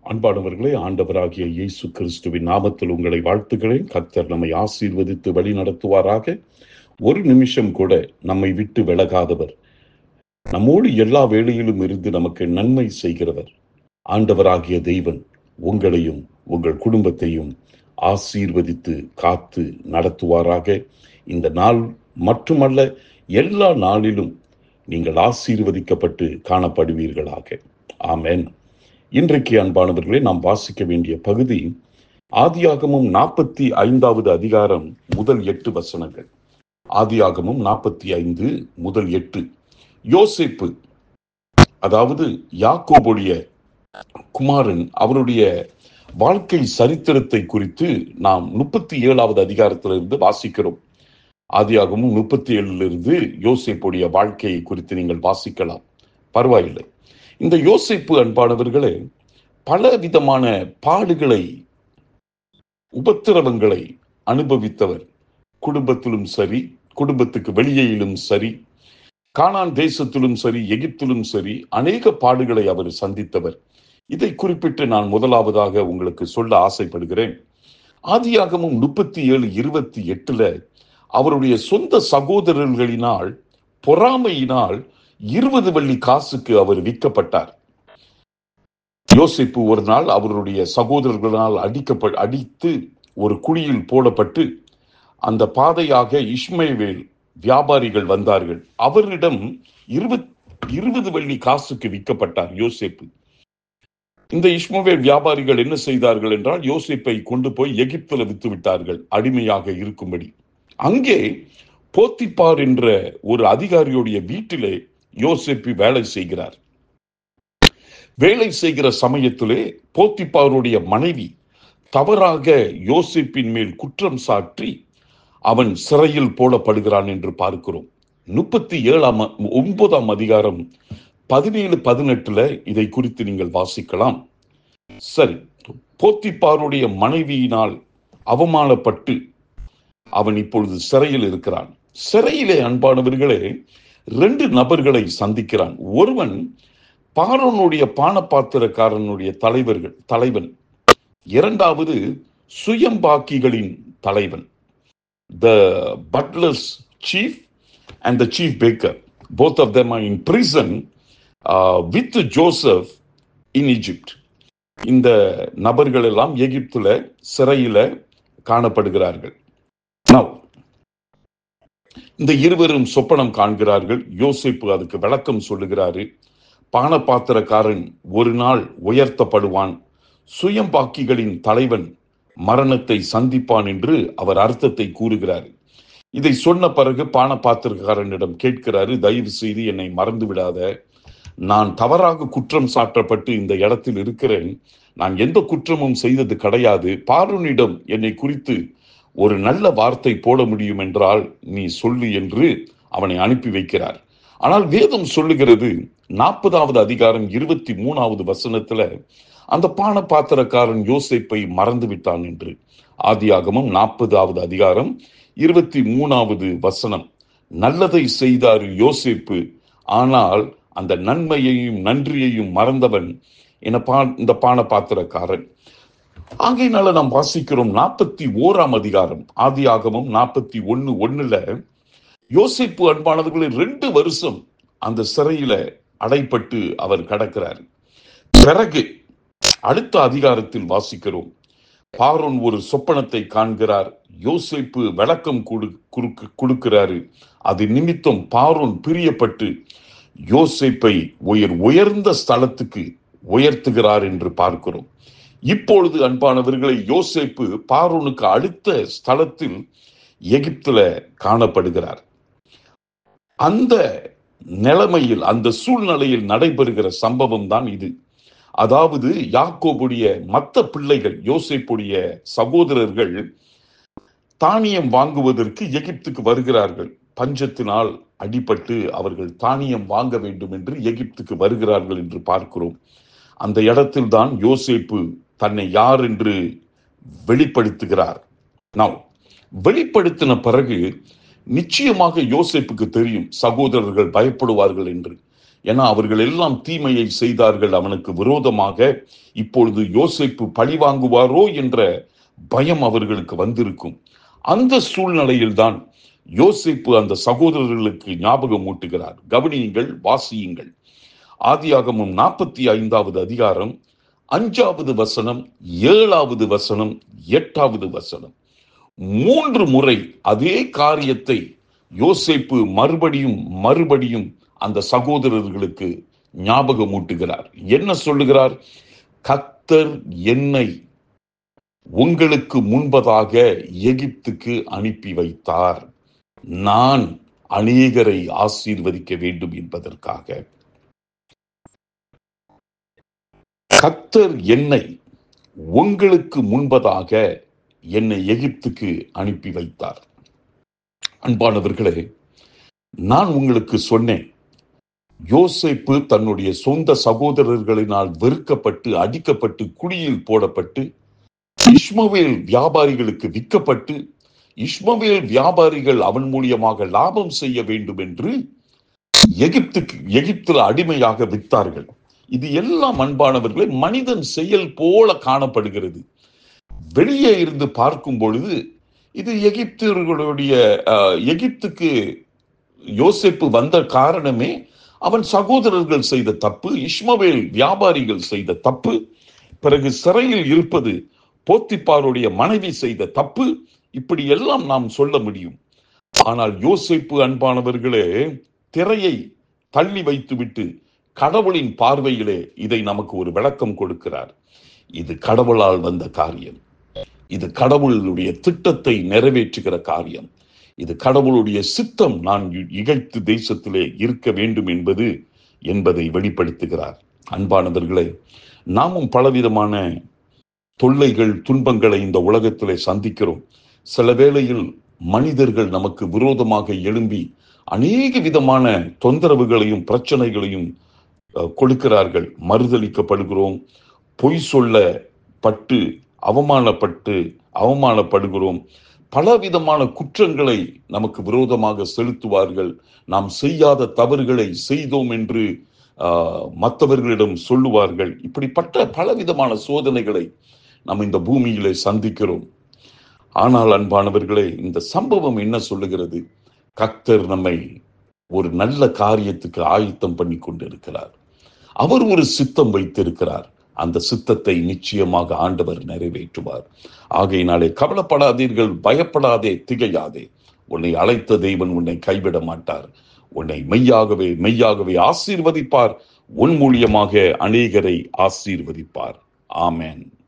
அன்பானவர்களே, ஆண்டவராகிய இயேசு கிறிஸ்துவின் நாமத்தில் உங்களை வாழ்த்துகிறேன். கர்த்தர் நம்மை ஆசீர்வதித்து வழி நடத்துவாராக. ஒரு நிமிஷம் கூட நம்மை விட்டு விலகாதவர், நம்மோடு எல்லா வேளையிலும் இருந்து நமக்கு நன்மை செய்கிறவர் ஆண்டவராகிய தெய்வன் உங்களையும் உங்கள் குடும்பத்தையும் ஆசீர்வதித்து காத்து நடத்துவாராக. இந்த நாள் மட்டுமல்ல, எல்லா நாளிலும் நீங்கள் ஆசீர்வதிக்கப்பட்டு காணப்படுவீர்களாக. ஆமென். இன்றைக்கு அன்பானவர்களே, நாம் வாசிக்க வேண்டிய பகுதி ஆதியாகமம் 45வது அதிகாரம் முதல் 8 வசனங்கள். ஆதியாகமம் 45 முதல் 8. யோசேப்பு, அதாவது யாக்கோபுடைய குமாரன், அவருடைய வாழ்க்கை சரித்திரத்தை குறித்து நாம் 37வது அதிகாரத்திலிருந்து வாசிக்கிறோம். ஆதியாகமம் 37 யோசேப்புடைய வாழ்க்கையை குறித்து நீங்கள் வாசிக்கலாம், பரவாயில்லை. இந்த யோசேப்பு அன்பானவர்களே, பல விதமான பாடுகளை, உபத்திரவங்களை அனுபவித்தவர். குடும்பத்திலும் சரி, குடும்பத்துக்கு வெளியிலும் சரி, கானான் தேசத்திலும் சரி, எகிப்திலும் சரி, அநேக பாடுகளை அவர் சந்தித்தவர். இதை குறிப்பிட்டு நான் முதலாவதாக உங்களுக்கு சொல்ல ஆசைப்படுகிறேன். ஆதியாகமம் 37:28 அவருடைய சொந்த சகோதரர்களினால் பொறாமையினால் 20 வெள்ளி காசுக்கு அவர் விற்கப்பட்டார். யோசேப்பு ஒரு நாள் அவருடைய சகோதரர்களால் அடித்து ஒரு குழியில் போடப்பட்டு, அந்த பாதையாக இஸ்மவேல் வியாபாரிகள் வந்தார்கள். அவரிடம் 20 வெள்ளி காசுக்கு விற்கப்பட்டார் யோசேப்பு. இந்த இஸ்மவேல் வியாபாரிகள் என்ன செய்தார்கள் என்றால், யோசேப்பை கொண்டு போய் எகிப்தில் வித்து விட்டார்கள், அடிமையாக இருக்கும்படி. அங்கே போத்திபார் என்ற ஒரு அதிகாரியுடைய வீட்டிலே யோசேப்பு வேலை செய்கிறார். வேலை செய்கிற சமயத்திலே போத்திபாருடைய மனைவி தவறாக யோசேப்பின் மேல் குற்றம் சாட்டி அவன் சிறையில் போடப்படுகிறான் என்று பார்க்கிறோம். 37வது அதிகாரம் 17-18 இதை குறித்து நீங்கள் வாசிக்கலாம். சரி, போத்திபாருடைய மனைவியினால் அவமானப்பட்டு அவன் இப்பொழுது சிறையில் இருக்கிறான். சிறையிலே அன்பானவர்களே, 2 நபர்களை சந்திக்கிறான். ஒருவன் பார்வோனுடைய பானபாத்திரக்காரனுடைய தலைவன். இரண்டாவது சுயம்பாக்கிகளின் தலைவன், the butler's chief and the chief baker. Both of them are in prison with Joseph in Egypt. இந்த நபர்கள் எல்லாம் எகிப்துல சிறையில காணப்படுகிறார்கள். Now, இந்த இருவரும் சொப்பனம் காண்கிறார்கள். யோசேப்பு அதுக்கு விளக்கம் சொல்லுகிறாரு. பானபாத்திரக்காரன் ஒரு நாள் உயர்த்தப்படுவான், சுயம்பாக்கிகளின் தலைவன் மரணத்தை சந்திப்பான் என்று அவர் அர்த்தத்தை கூறுகிறார். இதை சொன்ன பிறகு பானபாத்திரக்காரனிடம் கேட்கிறாரு, தயவு செய்து என்னை மறந்து விடாத, நான் தவறாக குற்றம் சாட்டப்பட்டு இந்த இடத்தில் இருக்கிறேன், நான் எந்த குற்றமும் செய்தது கிடையாது, பார்வோனிடம் என்னை குறித்து ஒரு நல்ல வார்த்தை போட முடியும் என்றால் நீ சொல்லு என்று அவனை அனுப்பி வைக்கிறார். ஆனால் வேதம் சொல்லுகிறது 40வது அதிகாரம் 23வது வசனத்துல அந்த பானபாத்திரக்காரன் யோசேப்பை மறந்து விட்டான் என்று. ஆதியாகமம் 40வது அதிகாரம் 23வது வசனம். நல்லதை செய்தார் யோசேப்பு, ஆனால் அந்த நன்மையையும் நன்றியையும் மறந்தவன் இந்த பானபாத்திரக்காரன். ஆகையினால நாம் வாசிக்கிறோம் 41ஆம் அதிகாரம் ஆதியாகமம் 41:1 யோசேப்பு அன்பானவர்களை 2 வருஷம் அந்த சிறையில அடைப்பட்டு அவர் கடக்கிறார். பிறகு அடுத்த அதிகாரத்தில் வாசிக்கிறோம், பார்வோன் ஒரு சொப்பனத்தை காண்கிறார். யோசேப்பு விளக்கம் கொடுக்கிறாரு. அது நிமித்தம் பார்வோன் பிரியப்பட்டு யோசேப்பை உயர்ந்த ஸ்தலத்துக்கு உயர்த்துகிறார் என்று பார்க்கிறோம். இப்பொழுது அன்பானவர்களை, யோசேப்பு பார்வோனுக்கு அடுத்த ஸ்தலத்தில் எகிப்துல காணப்படுகிறார். அந்த நிலைமையில், அந்த சூழ்நிலையில் நடைபெறுகிற சம்பவம் தான் இது. அதாவது யாக்கோபுடைய மற்ற பிள்ளைகள், யோசேப்புடைய சகோதரர்கள் தானியம் வாங்குவதற்கு எகிப்துக்கு வருகிறார்கள். பஞ்சத்தினால் அடிபட்டு அவர்கள் தானியம் வாங்க வேண்டும் என்று எகிப்துக்கு வருகிறார்கள் என்று பார்க்கிறோம். அந்த இடத்தில் தான் யோசேப்பு தன்னை யார் என்று வெளிப்படுத்துகிறார். நான் வெளிப்படுத்தின பிறகு நிச்சயமாக யோசேப்புக்கு தெரியும் சகோதரர்கள் பயப்படுவார்கள் என்று. ஏன்னா அவர்கள் எல்லாம் தீமையை செய்தார்கள் அவனுக்கு விரோதமாக. இப்பொழுது யோசேப்பு பழி வாங்குவாரோ என்ற பயம் அவர்களுக்கு வந்திருக்கும். அந்த சூழ்நிலையில் தான் யோசேப்பு அந்த சகோதரர்களுக்கு ஞாபகம் ஊட்டுகிறார். கவனியுங்கள், வாசியுங்கள். ஆதியாகமம் 45வது அதிகாரம் 5வது வசனம், 7வது வசனம், 8வது வசனம். 3 முறை அதே காரியத்தை யோசேப்பு மறுபடியும் அந்த சகோதரர்களுக்கு ஞாபகம் ஊட்டுகிறார். என்ன சொல்லுகிறார்? கர்த்தர் என்னை உங்களுக்கு முன்பதாக எகிப்துக்கு அனுப்பி வைத்தார், நான் அநேகரை ஆசீர்வதிக்க வேண்டும் என்பதற்காக. கர்த்தர் என்னை உங்களுக்கு முன்பதாக என்னை எகிப்துக்கு அனுப்பி வைத்தார். அன்பானவர்களே, நான் உங்களுக்கு சொன்னேன், யோசேப்பு தன்னுடைய சொந்த சகோதரர்களினால் வெறுக்கப்பட்டு, அடிக்கப்பட்டு, குழியில் போடப்பட்டு, இஸ்மவேல் வியாபாரிகளுக்கு விற்கப்பட்டு, இஸ்மவேல் வியாபாரிகள் அவன் மூலியமாக லாபம் செய்ய வேண்டும் என்று எகிப்தில் அடிமையாக விற்றார்கள். இது எல்லாம் அன்பானவர்களே மனிதன் செயல் போல காணப்படுகிறது. வெளியே இருந்து பார்க்கும் பொழுது இது எகிப்துக்கு யோசேப்பு வந்த காரணமே அவன் சகோதரர்கள் செய்த தப்பு, இஸ்மவேல் வியாபாரிகள் செய்த தப்பு, பிறகு சிறையில் இருப்பது போத்திப்பாருடைய மனைவி செய்த தப்பு, இப்படி எல்லாம் நாம் சொல்ல முடியும். ஆனால் யோசேப்பு அன்பானவர்களே திரையை தள்ளி வைத்துவிட்டு கடவுளின் பார்வையிலே இதை நமக்கு ஒரு விளக்கம் கொடுக்கிறார். இது கடவுளால் வந்த காரியம், இது கடவுளுடைய திட்டத்தை நிறைவேற்றுகிற காரியம், இது கடவுளுடைய சித்தம், நான் எகிப்து தேசத்திலே இருக்க வேண்டும் என்பதை வெளிப்படுத்துகிறார். அன்பானவர்களே, நாமும் பலவிதமான தொல்லைகள், துன்பங்களை இந்த உலகத்திலே சந்திக்கிறோம். சில வேளையில் மனிதர்கள் நமக்கு விரோதமாக எழும்பி அநேக விதமான தொந்தரவுகளையும் பிரச்சனைகளையும் கொடுக்கிறார்கள். மறுதளிக்கப்படுகிறோம், பொய் சொல்லப்பட்டு அவமானப்படுகிறோம், பலவிதமான குற்றங்களை நமக்கு விரோதமாக செலுத்துவார்கள். நாம் செய்யாத தவறுகளை செய்தோம் என்று மற்றவர்களிடம் சொல்லுவார்கள். இப்படிப்பட்ட பலவிதமான சோதனைகளை நாம் இந்த பூமியிலே சந்திக்கிறோம். ஆனால் அன்பானவர்களே, இந்த சம்பவம் என்ன சொல்லுகிறது? கர்த்தர் நம்மை ஒரு நல்ல காரியத்துக்கு ஆயத்தம் பண்ணி கொண்டிருக்கிறார். அவர் ஒரு சித்தம் வைத்திருக்கிறார். அந்த சித்தத்தை நிச்சயமாக ஆண்டவர் நிறைவேற்றுவார். ஆகையினாலே கவலைப்படாதீர்கள், பயப்படாதே, திகையாதே. உன்னை அழைத்த தேவன் உன்னை கைவிட மாட்டார். உன்னை மெய்யாகவே ஆசீர்வதிப்பார். உன் மூலியமாக அநேகரை ஆசீர்வதிப்பார். ஆமென்.